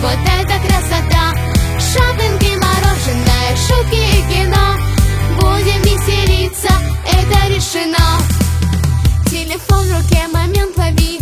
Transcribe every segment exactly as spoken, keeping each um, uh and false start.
вот это красота. Шопинг и мороженое, шутки и кино. Будем веселиться, это решено. Телефон в руке, момент лови,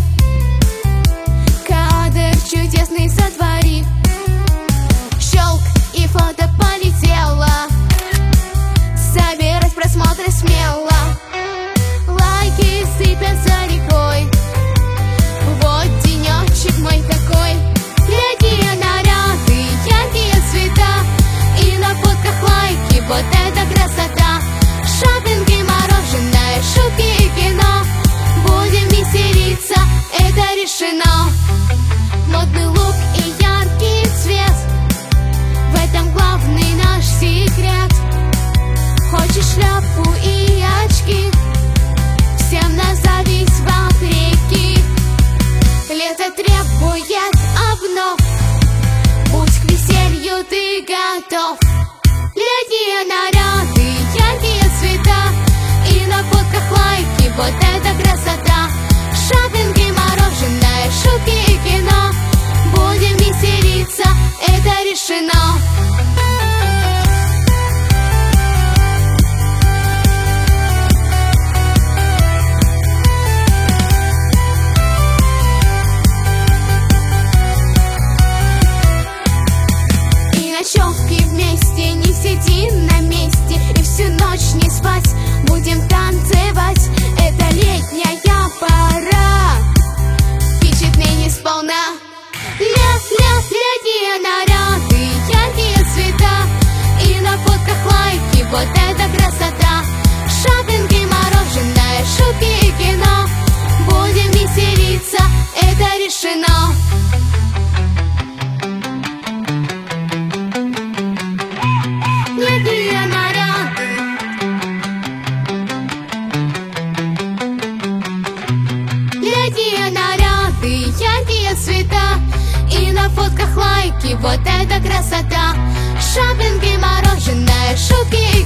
кадр чудесный сотвори. Щелк, и фото полетело. Собирать просмотры смело. Лайки сыпятся рекой. Вот денечек мой какой. Яркие наряды, яркие цвета, и на фотках лайки, вот это красота. Шопинг и мороженое, шутки и кино. Будем веселиться, это решено. Модный лук и яркий цвет, в этом главный наш секрет. Хочешь шляпу и очки, всем на зависть вопреки. Лето требует обнов, будь к веселью ты готов. Летние наряды, яркие цвета, и на фотках лайки, вот это красота. Шопинг и мороженое, шутки и кино. Будем веселиться, это решено. Ночевки вместе, не сидим на месте, и всю ночь не спать, будем танцевать. Это летняя пора, впечатлений сполна. Лет, лет, летние наряды, яркие цвета, и на фотках лайки, вот это красота. Шопинг и мороженое, шутки и кино. Будем веселиться, это решено. Летние наряды, летние наряды, яркие цвета, и на фотках лайки, вот это красота. Шопинг и мороженое, шутки и